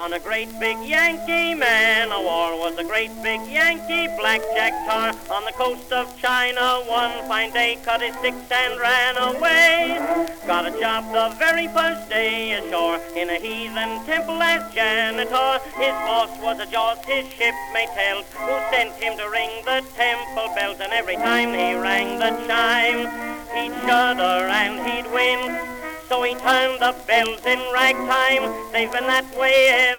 on a great big Yankee man-o-war. Was a great big Yankee blackjack tar on the coast of China. One fine day cut his sticks and ran away. Got a job the very first day ashore in a heathen temple as janitor. His boss was a Jaws, his shipmate held, who sent him to ring the temple bells. And every time he rang the chime, he'd shudder and he'd wince. So he turned the bells in ragtime. They've been that way